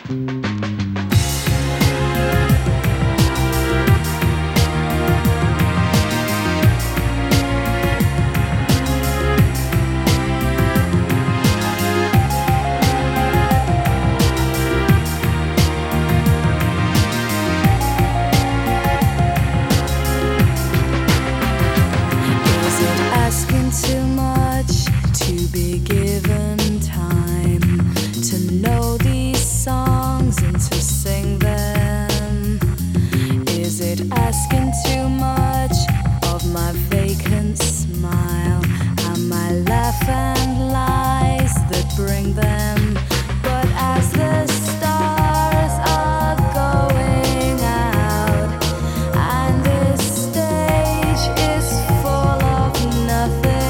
Too much to be given time to know these songs and to sing them. Is it asking too much of my vacant smile and my laugh and lies that bring them? But as the stars are going out and this stage is full of nothing,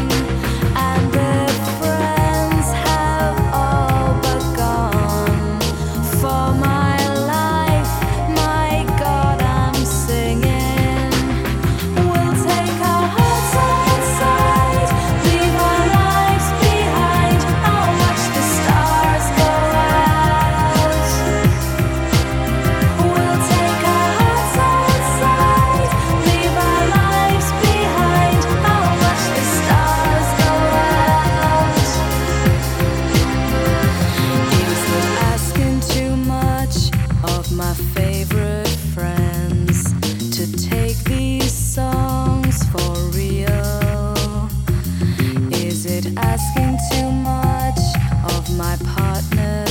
my favorite friends to take these songs for real? Is it asking too much of my partner